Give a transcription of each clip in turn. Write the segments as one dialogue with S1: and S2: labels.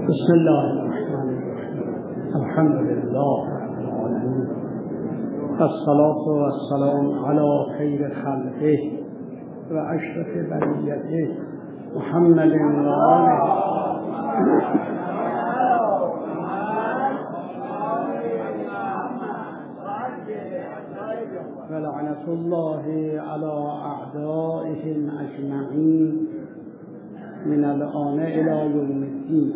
S1: بسم الله الرحمن الرحیم. الحمد لله رب العالمین والصلاة والسلام علی خیر خلقه و اشرف بریته محمد و آله و لعنة الله علی اعدائهم اجمعین من الآن الی یوم الدین.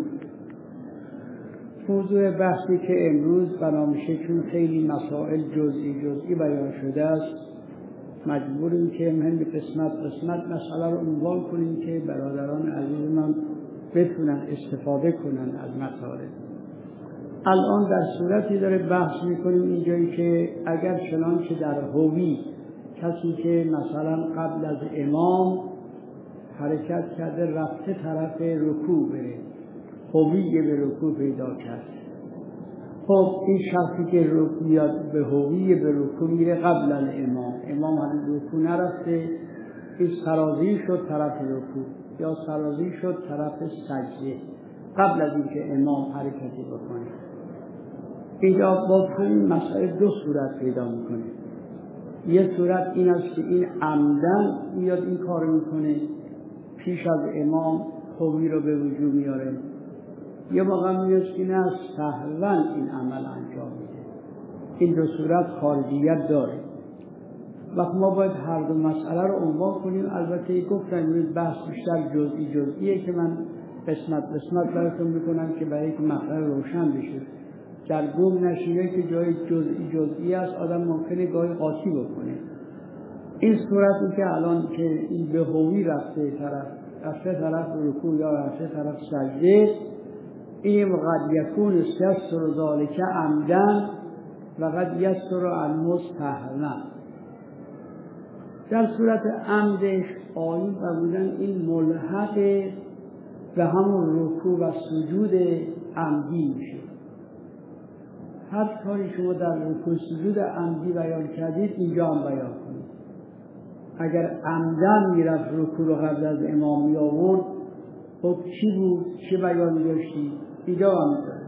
S1: موضوع بحثی که امروز برنامه‌شه چون خیلی مسائل جزئی بیان شده است، مجبوریم که مهم قسمت مسئله رو عنوان کنیم که برادران عزیزمان بتونن استفاده کنن از مطالب. الان در صورتی داره بحث میکنیم اینجایی که اگر چنانچه در هوی کسی که مثلا قبل از امام حرکت کرده رفته طرف رکوع بره، هوی به رکوع پیدا کرد، خب این شخصی که میاد به هوی به رکوع میره قبل از امام هنوز رکوع نرفته، این سرازی شد طرف رکوع یا سرازی شد طرف سجده قبل از اینکه امام حرکتی بکنه. اینجا با این مسئله دو صورت پیدا میکنه. یه صورت این است که این عمدن میاد این کار میکنه، پیش از امام هوی رو به وجود میاره. یه موقع میاد که نه سهواً این عمل انجام میده. این دو صورت خارجیت داره. وقت ما باید هر دو مسئله رو عنوان کنیم. البته گفتم بحث بیشتر جزئیه که من قسمت براتون میکنم که برای که مسئله روشن بشه، در گم نشینه که جای جزئی است آدم ممکنه گاهی قاطی بکنه. این صورتی که الان که این به هوی رفته طرف رکوع یا رفته طرف سجده، این قد یکون یسر ذالک عمدن و قد یسر عن مستهوا. در صورت عمدش آیین فرمودن این ملحق به همون رکوع و سجود عمدی میشه. هر کاری شما در رکوع سجود عمدی بیان کردید اینجا هم بیان کنید. اگر عمدن میرفت رکوع رو قبل از امام می آورد، خب چی بود؟ چه بیانی داشتی؟ اینجا هم می‌کنه.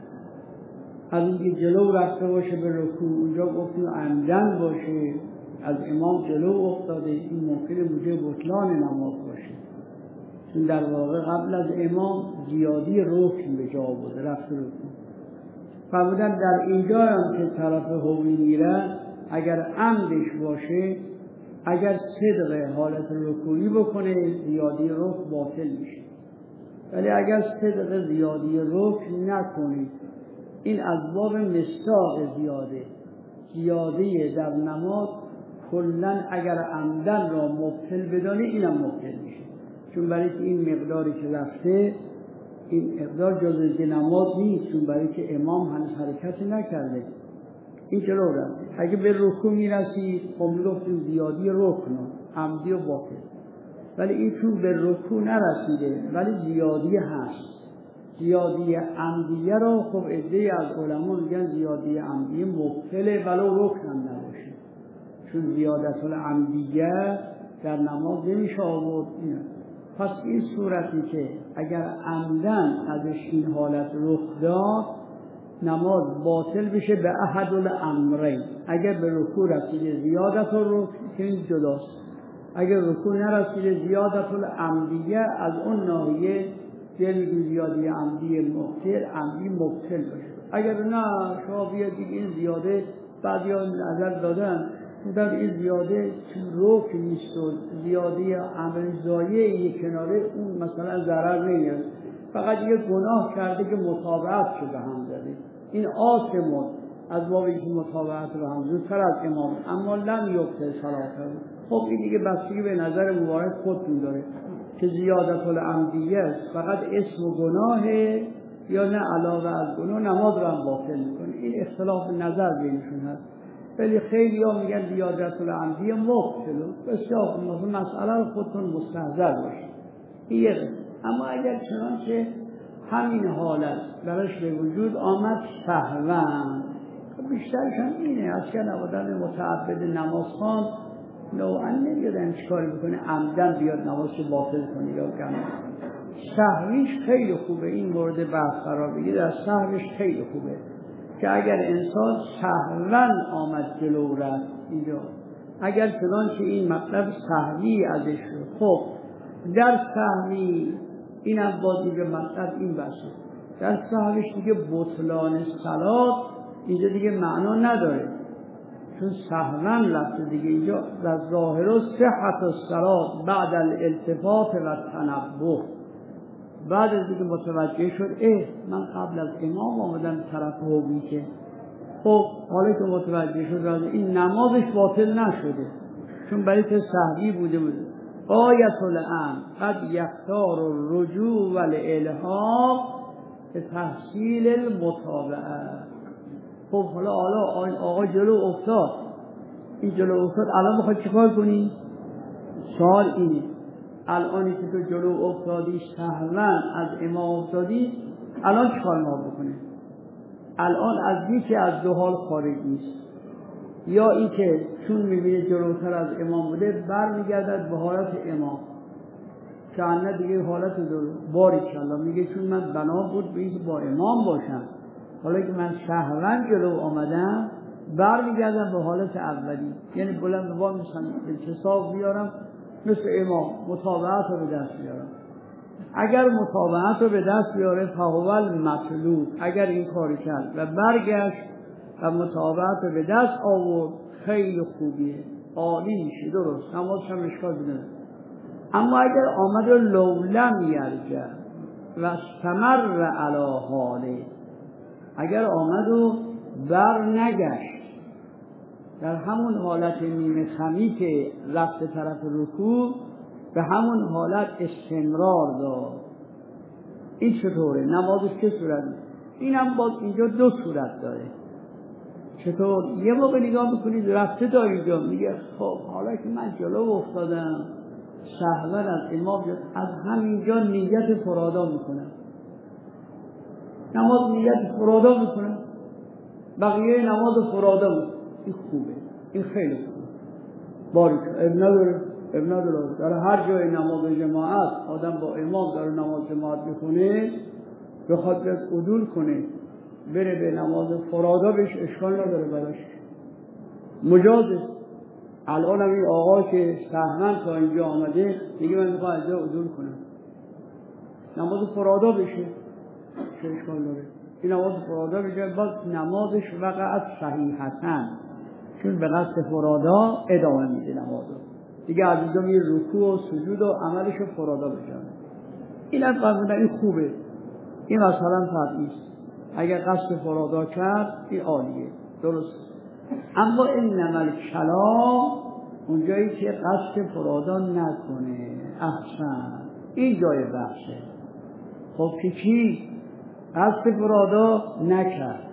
S1: از اینکه جلو رفته باشه به رکوع، اونجا گفتیم عمدن باشه، از امام جلو افتاده، این ممکنه موجب بطلان نماز باشه. چون در واقع قبل از امام زیادی رکن به جا بوده، رفته رکوع. فرمودن در اینجا هم که طرف هوی میره، اگر عمدش باشه، اگر صدق حالت رکوعی بکنه زیادی رکن باطل میشه. ولی اگر صدق زیادی رکن نکنید، این از باب مصداق زیاده در نماز کلن اگر عمدن را مبطل بدانه اینم مبطل میشه. چون برای که این مقداری که رفته، این مقدار جزء نماز نیست، چون برای که امام هنوز حرکتی نکرده، این جلو رفته. اگه به رکوع میرسید خب میگفتیم زیادی رکن عمدی و باطل، ولی این چون به رکوع نرسیده ولی زیادی هست. زیادی عمدیه را خب عده‌ای از علما میگن زیادی عمدی مبطله ولو رکن هم نباشه، چون زیادت العمدیه در نماز نمیشه آورد. پس این صورتی که اگر عمدن ازش این حالت رخ داد، نماز باطل بشه به احد الامرین. اگر به رکوع رسیده زیادت الرکن که این جداست، اگر رکوع نرسیده زیادت العمدیه از اون ناحیه دل زیادی عمدی مبطل باشه. اگر نه شما بیاد این زیاده بعد یا نظر دادن در این زیاده رکن نیست و زیاده عمل زایه یک کناره، اون مثلا ضرر نمیاد، فقط یه گناه کرده که متابعت شده هم داده، این آثم از بابی که متابعت رو هم زودتر از امام، اما لم یبطل صلاته. خب این دیگه بستگی به نظر مبارک خودتون داره که زیادت العمدیه فقط اسم و گناهه یا نه علاوه از گناه نماز رو هم باطل میکنه. این اختلاف نظر بینشون هست. ولی خیلی ها میگن زیادت العمدیه مبطل. بسیار مسئله خودتون مستحضر باشید. اما اگر چنانچه همین حالت براش به وجود آمد سهواً، بیشترش هم اینه، از که نبودن متعبد نماز خوان نوعا نمیادن چیکاری بکنه عمدن بیاد نمازش باطل کنه یا کنه. سهویش خیلی خوبه. این مورد بحث قرار بگیره، در سهوش خیلی خوبه که اگر انسان سهواً آمد جلو رفت اینجا، اگر چنانچه این مطلب سهوی ازش شد، خب در سهوی اینم بازی به مطلب این بحثه، در سهوش دیگه بطلان صلات اینجا دیگه معنا نداره، چون سهواً رفته دیگه. اینجا در ظاهر و صحت الصلات بعد الالتفات و تنبه، بعد از دیگه متوجه شد من قبل از امام آمدم طرف حوی که خب حالا که متوجه شد این نمازش باطل نشده، چون برای که سهوی بوده. آیت الامر قد یختار الرجوع والالحاق به تحصیل المتابعه. خب حالا آقا جلو افتاد، این جلو افتاد، الان بخواد چیکار کنی؟ سوال اینه، الانی که تو جلو افتادی سهواً از امام افتادی، الان چیکار ما بکنه؟ الان از یکی از دو حال خارج نیست، یا این که چون میبینه جلوتر از امام بوده برمیگردد به حالت امام که نه دیگه حالت باری کلا میگه چون من بنا بود به اینکه با امام باشم، حالا که من سهواً جلو آمدم برمیگردم به حالت اولی، یعنی بلند وام مثلا به حساب بیارم مثل امام، متابعت رو به دست بیارم. اگر متابعت رو به دست بیاره فهو مطلوب، اگر این کاری کرد و برگشت و متابعت رو به دست آورد خیلی خوبیه، عالی میشه، درست، نمازش هم اشکال نداره. اما اگر آمد و لولم یرجع و استمر علی حاله، اگر آمد و بر نگشت در همون حالت نیمه خمی که رفت طرف رکوع به همون حالت استمرار داد، این چطوره؟ نمازش چه صورت؟ اینم باز اینجا دو صورت داره. چطور؟ یه موقع نگاه بکنید رفته تا اینجا میگه خب حالا که من جلو افتادم سهواً از امام، از همینجا نیت فرادا میکنم، نماز نیت فرادا میکنم، بقیه نماز فرادا میکنم. این خوبه، این خیلی خوبه، باریک ابن نداره. در هر جای نماز جماعت آدم با امام در نماز جماعت بخونه، بخواد عدول کنه بره به نماز فرادا بهش اشکال نداره، براش مجازه. الان هم این آقا که سهواً تا اینجا آمده دیگه من میخوام اینجا عدول کنم نماز فرادا بشه، چه اشکال داره؟ این نماز فرادا بشه، باز نمازش وقعت صحیحتاً، چون به قصد فرادا ادامه میده نمازو دیگه، از اینجا میره رکوع و سجود و عملش رو فرادا بجانه. این از قضا این خوبه، این مثلا فرقیست، اگر قصد فرادا کرد این عالیه، درست. اما این نمل کلام اونجایی که قصد فرادا نکنه، احسن، این جای بحثه. خب که چی؟ قصد فرادا نکرد،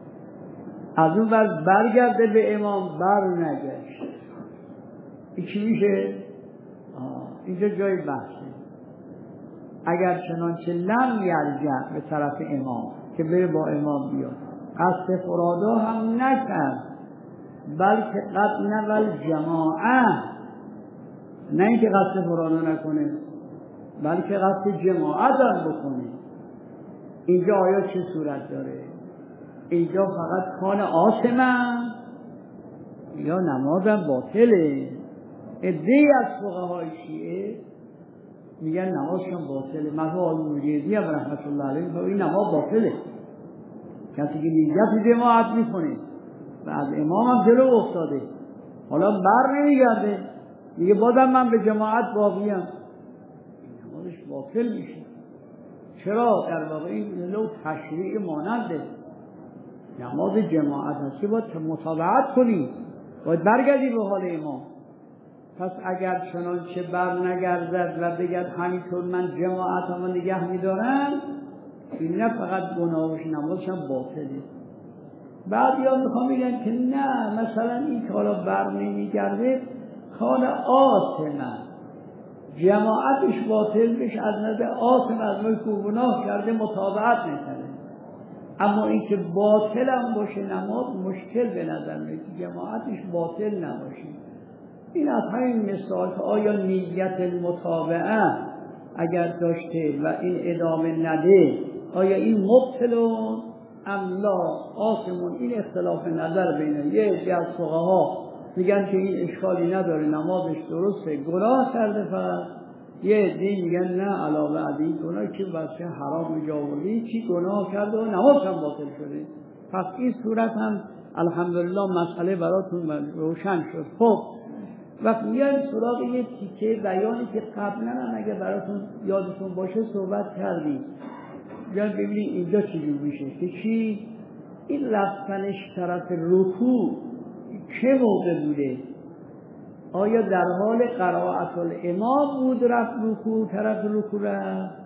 S1: از اون برگرده به امام بر نگشت، این چی میشه؟ اینجا جای بحثه. اگر چنانچه لم یرجع به طرف امام که بره با امام بیاد، قصد فرادا هم نکرد، بلکه قد نول جماعه، نه اینکه قصد فرادا نکنه بلکه قصد جماعت هم بکنه. اینجا آیا چه صورت داره؟ اینجا فقط کان آثمم یا نمازم باطله. عده‌ای از فقهای شیعه میگن نمازشون باطله، مثلا آقای مجیدی هم رحمت الله علیه میگه این نماز باطله، کسی که نیت جماعت میکنه و از امام هم جلو افتاده حالا بر نمیگرده میگه بازم من به جماعت باقیم، نمازش باطل میشه. چرا؟ در واقع این نوع تشریع ماننده، نماز جماعت هستی باید متابعت کنی، باید برگردی به حال امام. پس اگر چنانچه بر نگردد و بگرد همینطور من جماعت هم نگه میدارم، این نه فقط گناهش نمازش هم باطله. بعد یا میخوام بگن که نه مثلا این که حالا بر نمیگرده کار آثمه، جماعتش باطل بشه از نظر آثم، از نوع گناه کرده متابعت نکنه. اما این که باطل هم باشه نماز مشکل به نظر میاد، جماعتش باطل نباشه. این از همین مثال که آیا نیت المتابعه اگر داشته و این ادامه نده آیا این مبطلون ام لا آثمون؟ این اختلاف نظر بین یه عده از فقها میگن که این اشکالی نداره، نمازش درسته، گناه کرده فقط. یه عده میگن نه، علاوه از این گناه که واسه حرام جاوردی چی گناه کرده و نماز هم باطل شده. پس این صورت هم الحمدلله مسئله براتون روشن شد. خب وقتی میان سراغ یه تیکه بیانی که قبلا هم اگه براتون یادتون باشه صحبت کردیم، بیان ببینید اینجا چجور میشه که چی؟ این رفتنش طرف رکوع چه موقع بوده؟ آیا در حال قرائت الامام بود رفت رکوع، طرف رکوع رفت،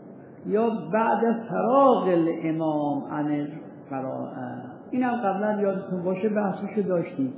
S1: یا بعد از فراغ الامام عن قرائت؟ این هم قبلا یادتون باشه بحثش داشتیم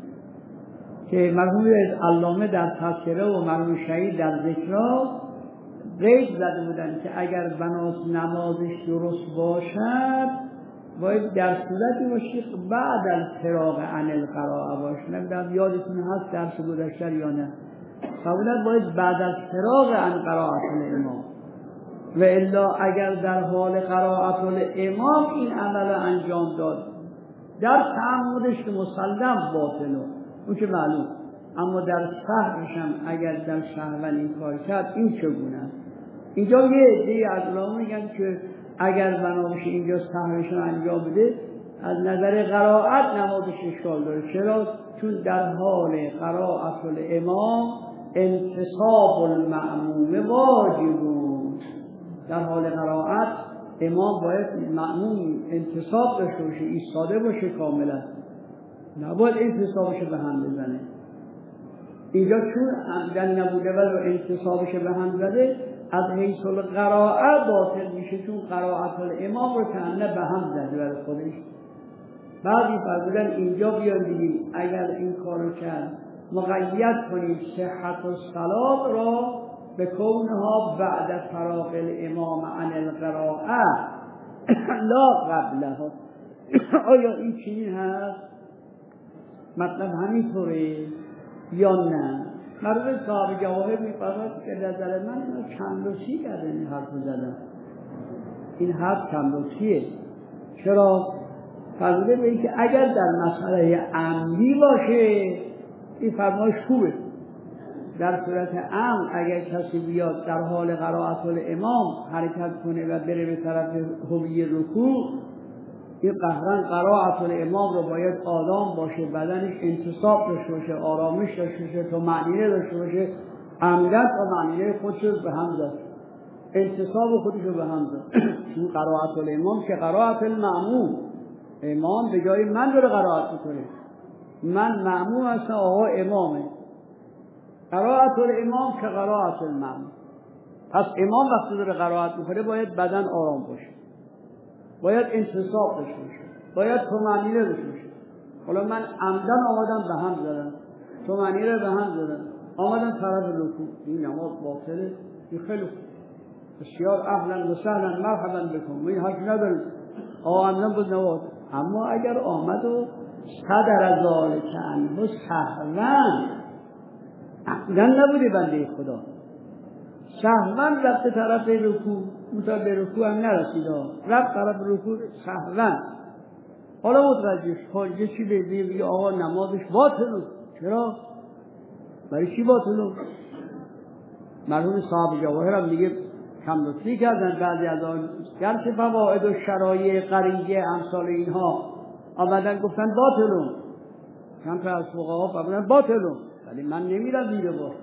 S1: که مرحوم علامه در تذکره و مرحوم شهید در ذکرها قید زده بودن که اگر بناس نمازش درست باشد باید در صورتی باشه بعد از فراغ عن القراءه باشه. نمیدونم یادتون هست درس گذشته یا نه؟ قبلا باید بعد از فراغ عن قراءت الامام، و الا اگر در حال قراءت الامام این عمل انجام داد در تعمدش که مسلم باطله، اون که معلوم، اما در سهوش هم اگر در سهو این کار کرد این چگونه؟ اینجا یه عده از علما میگن که اگر بنابراین اینجا سهوش رو انجام بده از نظر قرائت نمازش اشکال داره. چرا؟ چون در حال قرائت الامام انتصاب المأموم واجب بود. در حال قرائت امام باید مأموم انتصاب داشته باشه، ایستاده باشه کاملا، نباید انتصابش به هم بزنه. اینجا چون عمدن نبوده و انتصابش به هم زده از حیث القراءه باطل میشه، چون قرائت الامام رو کنه به هم زده برای خودش. بعضی فرمودن اینجا بیان دیدیم اگر این کارو کرد مقید کنید صحت الصلاة را به کونها بعد فراغ الامام عن القراءه لا قبلها. آیا این چنین هست؟ مطلب همینطوره یا نه؟ مرد صاحب جواهر می‌فرماید که نظر من اینو چندوسی کرده این حرف زدن. این حرف چندوسیه. چرا؟ فرموده به این که اگر در مسئله عمدی باشه این فرمایش خوبه. در صورت امر اگر کسی بیاد در حال قرائت الامام حرکت کنه و بره به طرف هوی رکوع، این قهرن قرائت الامام رو باید آرام باشه، بدنش انتصاب داشته باشه، آرامش داشته باشه، طمأنینه داشته باشه، عمدن طمأنینه خودش رو به هم زد، انتصاب خودش رو به هم زد. چون قرائت الامام که قرائت المأموم، امام به جای من داره قرائت میکنه، من مأموم هستم، آقا امامه. قرائت الامام که قرائت المأموم. پس امام وقتی داره قرائت میکنه باید بدن آرام باشه، باید انتصاب داشته باشه، باید طمأنینه داشته باشه. حالا من عمدن آمدم به هم زدم، طمأنینه به هم زدم، آمدم طرف رکوع، این نماز باطله. این خیلی بسیار اهلا و سهلا مرحبا بکن، این حق نداریم، عمدن بود نماز. اما اگر آمد و صدر ذالک عنه سهوا، عمدن نبوده بنده خدا، سهوا رفت طرف رکوع، مطابق به رکوع هم نرسید، رفت طرف رکوع سهوا. حالا متوجه خارجه چی بگه آقا نمازش باطل. چرا؟ برای چی باطل؟ مرحوم صاحب جواهر هم دیگه کم لطفی کردن بعضی از آن گرچه فواید و شرایع قریه امثال اینها آمدن گفتن باطلون، چند تا از فقها فرمودن باطلون، ولی من نمیرم دیده باشم.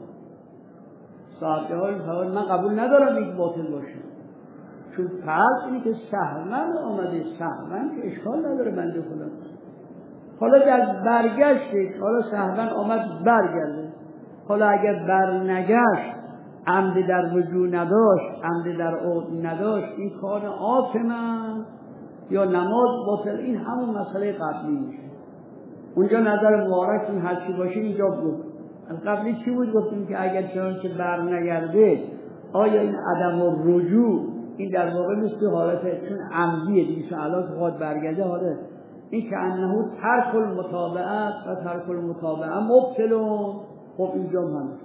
S1: صاحب جواهر من قبول ندارم این باطل باشه، چون فرض اینی که سهمن آمده، سهمن که اشکال نداره بنده خدا. حالا در برگشتش، حالا سهمن آمد برگرده، حالا اگر برنگشت عمد در وجود نداشت، عمد در عود نداشت، این کار آثمن یا نماز باطل، این همون مسئله قبلی میشه. اونجا نظر مبارک این هرچی باشه اینجا بود. قبلی چی بود؟ گفتیم که اگر چنانچه برنگرده آیا این عدم الرجوع این در واقع مثل حالت چون عمدیه دیگه، الان خواهد برگرده، حالا این که انه ترک المتابعه و ترک المتابعه مبطلون. خب اینجا هم همینطور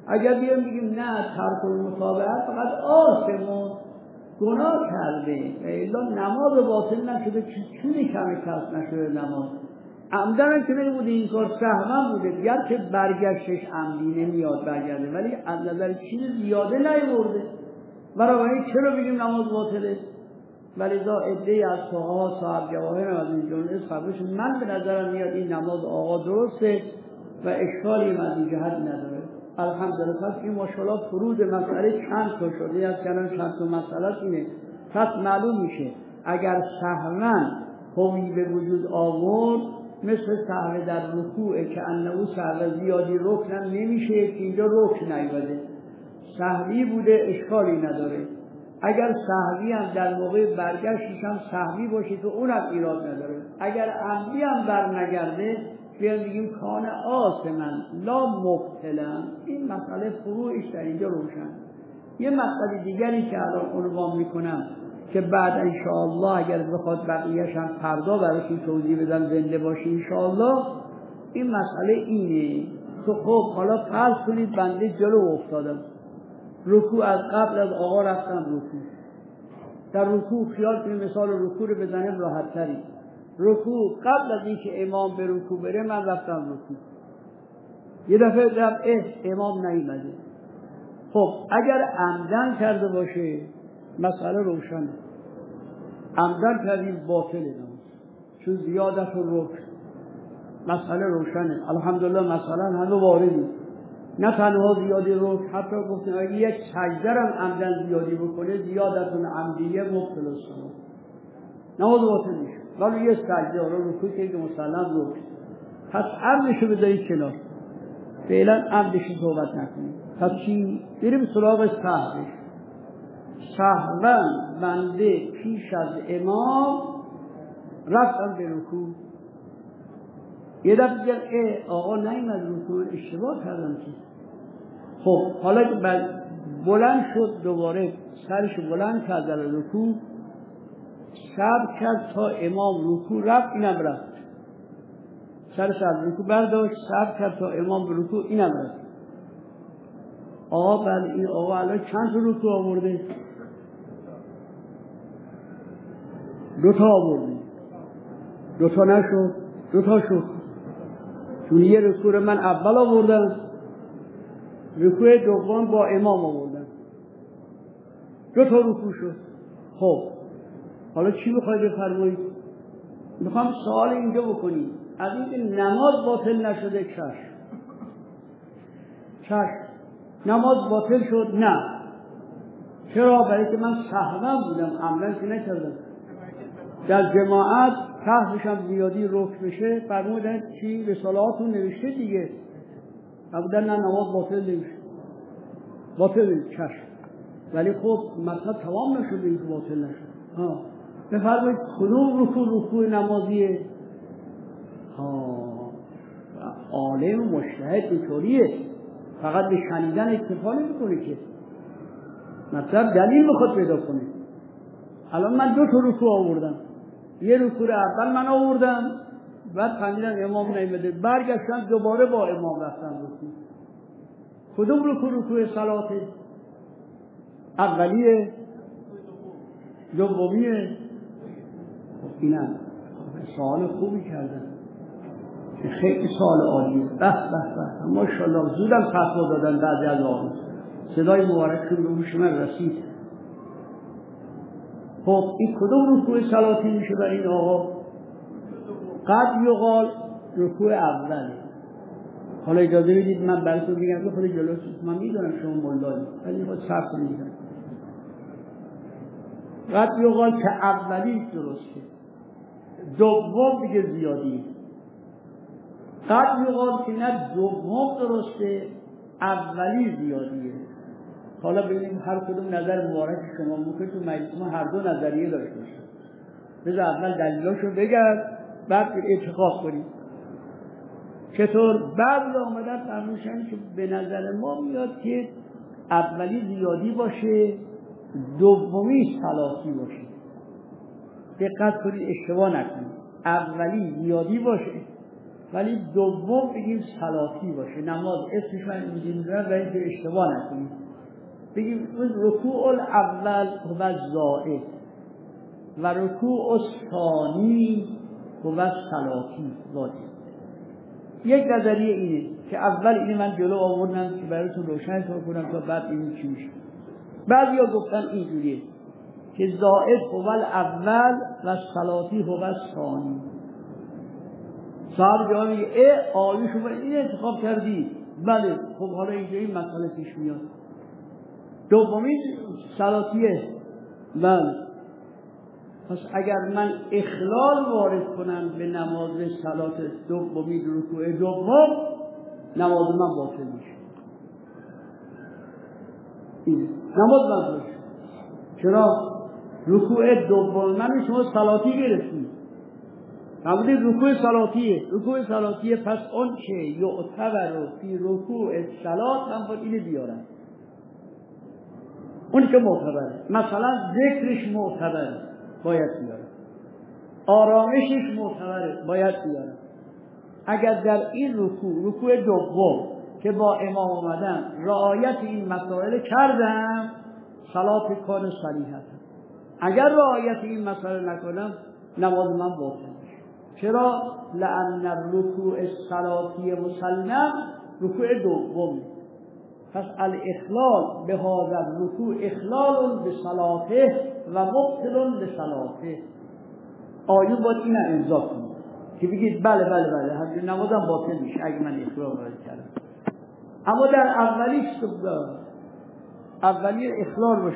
S1: اگر بیام بگیم نه ترک المتابعت فقط آثم گناه کرده و الا نماز باطل نشده، چونی کمی ترک نشده نماز عمدن هم که نبوده این کار سهوا بوده، گرچه برگشتش عمدی نمیاد برگرده ولی از نظر چیز زیاده نیورده، بنابراین چرا بگیم نماز باطله؟ ولذا عده‌ای از فقها صاحب جواهر از این جمله فرمودن من به نظرم میاد این نماز آقا درسته و اشکالی از این جهت نداره. الحمدلله. پس این ماشاءالله فروض مسئله چند تا شده از کردن چند تا مسئله اینه. پس معلوم میشه اگر سهوا هوی به وجود آورد مثل سهو در رکوع که انه سهو زیادی رکن نمیشه که اینجا رکن نیومده، سهوی بوده اشکالی نداره. اگر سهوی هم در موقع برگشتش هم سهوی باشه که اونم ایراد نداره. اگر عمدی هم برنگرده بیان بگیم کان آثما لا مبطلا. این مسئله فروعش در اینجا روشن. یه مسئله دیگری که الان عنوان میکنم که بعد انشاءالله اگر بخواد بقیه‌اش هم فردا براشون توضیح بدم زنده باشه انشاءالله، این مسئله اینه که خب حالا فرض کنید بنده جلو افتادم، رکوع از قبل از آقا رفتم رکوع، در رکوع خیال کنید مثال رکوع رو بزنیم راحت تری، رکوع قبل از اینکه امام به رکوع بره من رفتم رکوع، یه دفعه دیدم امام نیامده. خب اگر عمدن کرده باشه مسئله روشنه، عمدن کردیم باطله نماز چون زیادت و رکن، مسئله روشنه. الحمدلله مثلا همه واردی، نه تنها زیادی رکن، حتی گفتن اگه یک سجده هم عمدن زیادی بکنه زیادتون عمدیه مبطل است، نماز باطل میشه. ولی یه سجده رو رکوع که مسلم رکن، پس عمدشو بذارید کنار، فعلا عمدشو صحبت نکنید. پس چی؟ بریم سراغ سهوش. سهوا بنده پیش از امام رفتم به رکوع، یه دفعه دیگر آقا نیامد رکوع، اشتباه کردم که. خب حالا که بلند شد دوباره سرش بلند کرد در رکوع، صبر کرد تا امام رکوع رفت، اینم رفت، سرش از رکوع برداشت صبر کرد تا امام به رکوع، اینم رفت. آقا بعد این آقا الان چند تا رکوع آورده؟ دوتا آورده، دوتا نشد، دوتا شد، چون یه رکوع من اول آوردم، رکوع دوم با امام آوردم، دوتا رکوع شد. خب حالا چی میخوای بفرمایید؟ میخوام سوال اینجا بکنید، از اینکه نماز باطل نشده چشم نماز باطل شد؟ نه. چرا؟ برای که من سهوا بودم، عمدن که نکردم. در جماعت سهوش هم زیادی رکن بشه فرمودن چی؟ رسالاتون نوشته دیگه، فرمودن نه نماز باطل نمیشه، باطل چشم. ولی خب مطلب تمام نشده این که باطل نشد. بفرمایید کدوم رکوع نمازیه؟ عالم و مجتهد اینطوریه، فقط به شنیدن اکتفا نمی‌کنه که مطلب دلیل بخواد پیدا کنه. الان من دو تا رکوع آوردم، یه رکوع اول من آوردم بعد فهمیدم امام نیامده، برگشتم دوباره با امام رفتم رکوع. کدوم رکوع صلاته؟ اولیه؟ دومیه؟ اینم سوال خوبی کردن، خیلی سوال عالیه. به ماشاءالله زودم فتوا دادن بعضی از آقا، صدای مبارکشون به گوش من رسید. خب این کدوم رکوع صلاتی میشه برای این آقا؟ قد یقال رکوع اوله. حالا اجازه بدید من براتون بگم که خود جلوس من میدونم شما مولایی ولی خود صبر کنید. قد یقال که اولی درسته، دوم دیگه زیادی. قد یقال که نه دوم درسته، اولی زیادیه. حالا ببینیم هر کدوم نظر مبارک شما ممکن تو مجلس ما هر دو نظریه داشته باشه. بذار اول دلیلاشو بگم بعد انتخاب کنیم. چطور؟ بعد آمدن فرمودن که به نظر ما میاد که اولی زیادی باشه، دومی ثلاثی باشه. دقت کنید اشتباه نکنید. اولی زیادی باشه، ولی دوم بگیم صلاتی باشه. نماز اسمش من اینجوری میذارم و اینکه اشتباه نکنیم. بگیم رکوع الاول هو الزائد و رکوع الثانی هو الصلاتی واجب. یک نظریه اینه که اول اینه من جلو آوردم که براتون روشن کنم تا بعد ببینیم چی میشه. بعضیا گفتن اینجوریه که زائد هو الاول و صلاتی هو الثانی. صاحب جواب میگه آیه شما این انتخاب کردی. بله خب حالا اینجا این مسئله پیش میاد. دومی صلاتیه. بله پس اگر من اخلال وارد کنم به نماز صلات دومی رکوع دوم نماز من باطل میشه. این نماز من باشه. چرا؟ رکوع دوم من شما صلاتی گرفتید. نبودید رکوع صلاتیه. رکوع صلاتیه پس اون چه یعتبر فی رکوع صلات من باید اینو بیارم. اونی که معتبره. مثلا ذکرش معتبره باید بیارم. آرامشش معتبره باید بیارم. اگر در این رکوع دوم که با امام اومدم رعایت این مسائل کردم صلات کار صحیحه. اگر رعایت این مسائل نکنم نماز من باطل میشه. چرا؟ لأن الرکوع الصلاتی مسلم رکوع دوم. پس الاخلال به هذا الرکوع اخلال بصلاته و مبطل بصلاته. آیه باید این امضا کنید که بگید بله همین نمازم باطل میشه اگه من اخلال وارد کردم. اما در اولی اخلال باشه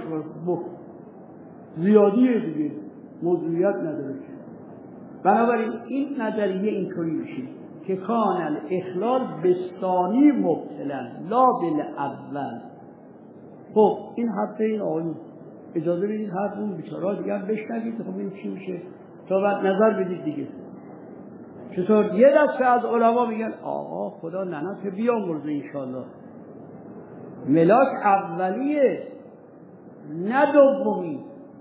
S1: زیادیه دیگه موضوعیت نداره. بنابراین این نظریه اینطوری میشه که کان الاخلال بستانی مبتلا لا بالاول. خب این حرف این آقایی اجازه بدید حرف اون بیچاره‌ها دیگه هم بشنوید. خب این چی میشه تا بعد نظر بدید دیگه. چطور یه دسته از علما میگن آقا خدا لعنت بیامرزه انشالله ملاک اولیه نه دومی.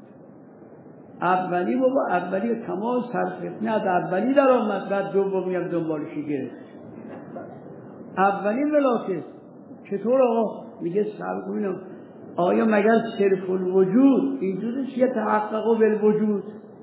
S1: اولی بابا اولی تمام سرفتنه از اولی در آمد بعد دومی هم دنبالشی گرفت. اولی ملاکه چطور آقا میگه صبر کنیم آیا مگر صرف الوجود اینجورش یتحقق بالوجود؟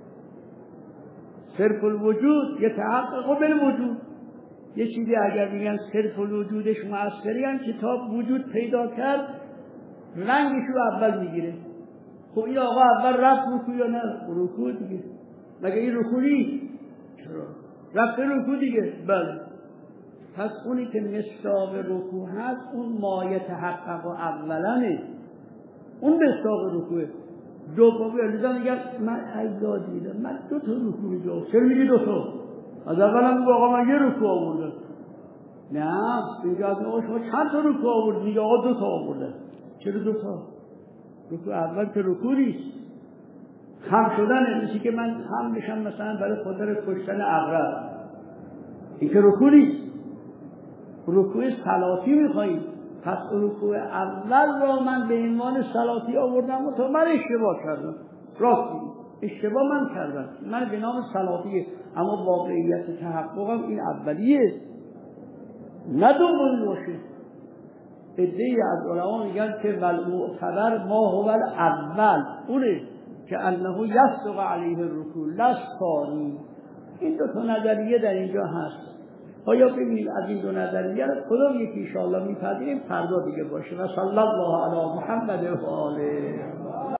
S1: صرف الوجود یتحقق بالوجود. یه چیزی اگر میگن صرف الوجودش مؤثری هم کتاب وجود پیدا کرد رنگشو اول میگیره. خب این آقا اول رفت رکوع یا نه؟ رکوع دیگه. مگه این رکوع نیست؟ چرا؟ رفت رکوع دیگه. بله. پس اونی که مصداق رکوع هست اون ما یتحقق اولنه. اون مصداق رکوعه. دومی لیزا میگن من ایجاد دیدم من 2 تا رکوع میگم. چرا میگی 2 تا؟ از اول هم آقا من یه رکوع آوردم. نه اینجا از آقا شما چند تا رکوع آورد؟ میگه آقا 2 تا آوردم. چرا 2 تا؟ رکوع اول که رکوع نیست. خم شدنه. میشه که من هم میشم مثلا برای خاطر کشتن عقرب. این که رکوع نیست. رکوع صلاتی میخواییم. پس رکوع اول را من به عنوان صلاتی آوردم و تا من اشتباه کردم. راستی اشتباه من کردم. من به نام صلاتیه اما واقعیت تحققم این اولیه نه دومی باشه. ادعی از علما میگن که والمعتبر ما هو الاول اونه که انه یصدق علیه الرکوع لثانی. این 2 تا نظریه در اینجا هست. آیا ببینید از این 2 نظریه کدوم یکی ان شاء الله میپذیریم فردا دیگه باشه. و صلی الله علی محمد و آله.